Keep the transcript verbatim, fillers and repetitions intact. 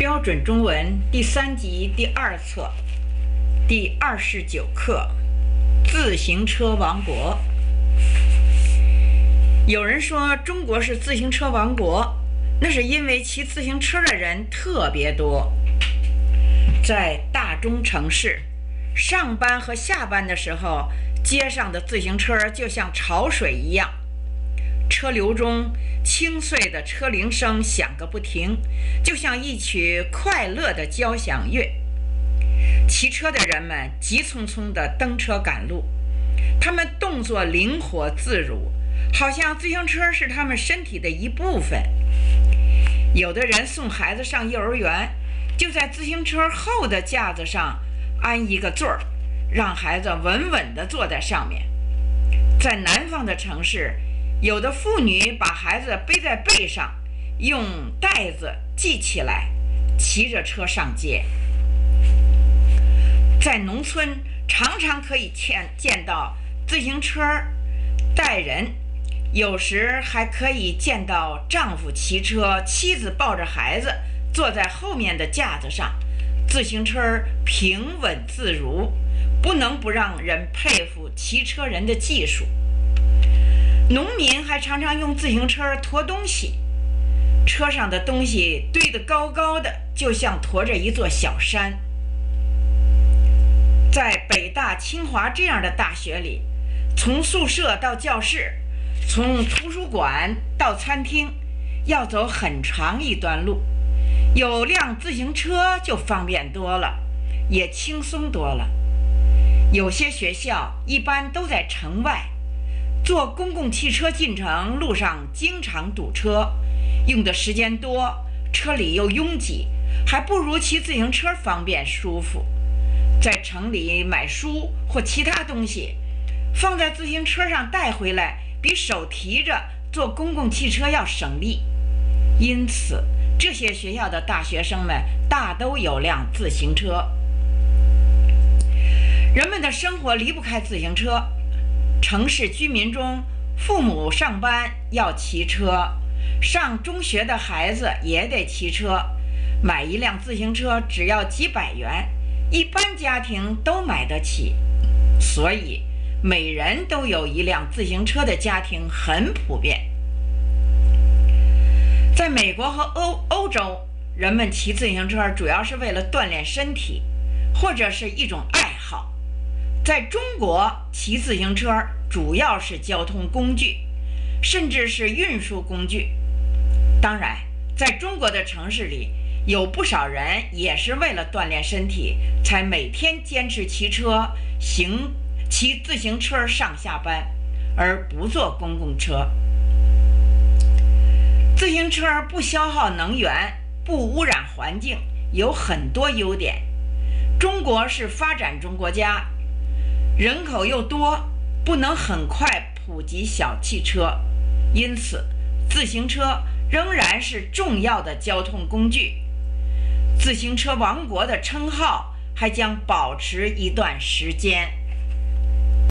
标准中文第三集第二册第二十九课：自行车王国。有人说中国是自行车王国，那是因为骑自行车的人特别多。在大中城市，上班和下班的时候，街上的自行车就像潮水一样，车流中清脆的车铃声响个不停，就像一曲快乐的交响乐。骑车的人们急匆匆地蹬车赶路，他们动作灵活自如，好像自行车是他们身体的一部分。有的人送孩子上幼儿园，就在自行车后的架子上安一个座儿，让孩子稳稳地坐在上面。在南方的城市，有的妇女把孩子背在背上，用带子系起来，骑着车上街。在农村，常常可以见见到自行车带人，有时还可以见到丈夫骑车，妻子抱着孩子坐在后面的架子上，自行车平稳自如，不能不让人佩服骑车人的技术。农民还常常用自行车驮东西，车上的东西堆得高高的，就像驮着一座小山。在北大、清华这样的大学里，从宿舍到教室，从图书馆到餐厅，要走很长一段路，有辆自行车就方便多了，也轻松多了。有些学校一般都在城外，坐公共汽车进城，路上经常堵车，用的时间多，车里又拥挤，还不如骑自行车方便舒服。在城里买书或其他东西，放在自行车上带回来，比手提着坐公共汽车要省力。因此，这些学校的大学生们大都有辆自行车。人们的生活离不开自行车。城市居民中，父母上班要骑车，上中学的孩子也得骑车，买一辆自行车只要几百元，一般家庭都买得起，所以每人都有一辆自行车的家庭很普遍。在美国和欧欧洲，人们骑自行车主要是为了锻炼身体，或者是一种爱好。在中国，骑自行车主要是交通工具，甚至是运输工具。当然，在中国的城市里，有不少人也是为了锻炼身体，才每天坚持骑车行骑自行车上下班，而不坐公共车。自行车不消耗能源，不污染环境，有很多优点。中国是发展中国家，人口又多，不能很快普及小汽车，因此自行车仍然是重要的交通工具。自行车王国的称号还将保持一段时间。